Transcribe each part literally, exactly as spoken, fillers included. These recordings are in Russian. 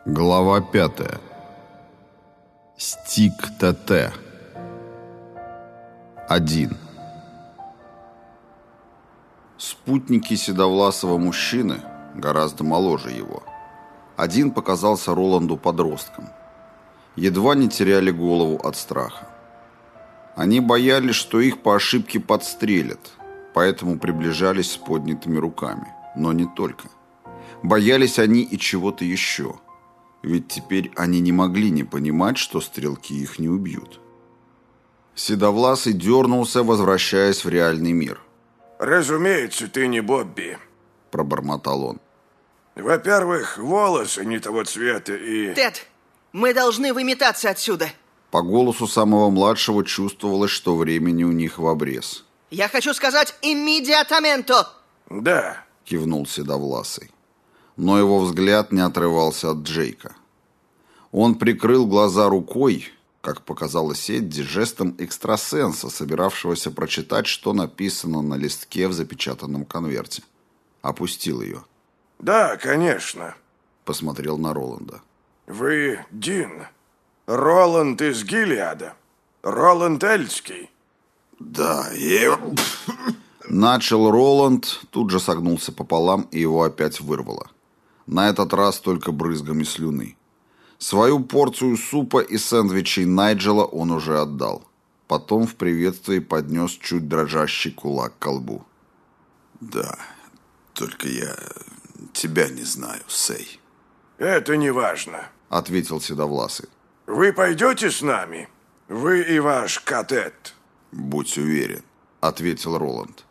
Глава пятая. Стик-ТТ. Один. Спутники седовласого мужчины гораздо моложе его. Один показался Роланду подростком. Едва не теряли голову от страха. Они боялись, что их по ошибке подстрелят, поэтому приближались с поднятыми руками. Но не только. Боялись они и чего-то еще. Ведь теперь они не могли не понимать, что стрелки их не убьют. Седовласый дернулся, возвращаясь в реальный мир. «Разумеется, ты не Бобби», – пробормотал он. «Во-первых, волосы не того цвета и...» «Тед, мы должны выметаться отсюда!» По голосу самого младшего чувствовалось, что времени у них в обрез. «Я хочу сказать «иммедиатаменто»!» «Да», – кивнул Седовласый. Но его взгляд не отрывался от Джейка. Он прикрыл глаза рукой, как показалось Эдди, жестом экстрасенса, собиравшегося прочитать, что написано на листке в запечатанном конверте. Опустил ее. «Да, конечно», — посмотрел на Роланда. «Вы Дин. Роланд из Гилеада. Роланд Эльский». «Да, я...» Начал Роланд, тут же согнулся пополам, и его опять вырвало. На этот раз только брызгами слюны. Свою порцию супа и сэндвичей Найджела он уже отдал. Потом в приветствии поднес чуть дрожащий кулак к колбу. «Да, только я тебя не знаю, Сэй». «Это не важно», — ответил Седовласый. «Вы пойдете с нами? Вы и ваш катет?» «Будь уверен», — ответил Роланд.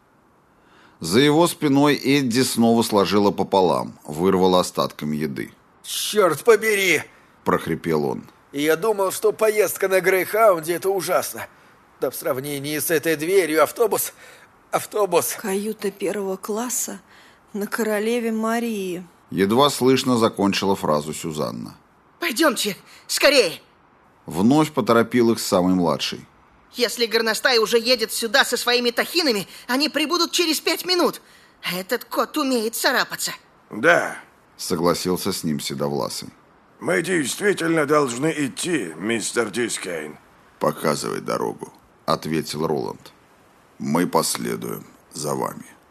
За его спиной Эдди снова сложила пополам, вырвала остатками еды. «Черт побери!» – прохрипел он. «Я думал, что поездка на Грейхаунде – это ужасно. Да в сравнении с этой дверью автобус... автобус...» «Каюта первого класса на Королеве Марии». Едва слышно закончила фразу Сюзанна. «Пойдемте, скорее!» Вновь поторопил их самый младший. «Если горностай уже едет сюда со своими тахинами, они прибудут через пять минут. А этот кот умеет царапаться». «Да», — согласился с ним Седовласый. «Мы действительно должны идти, мистер Дискейн». «Показывай дорогу», — ответил Роланд. «Мы последуем за вами».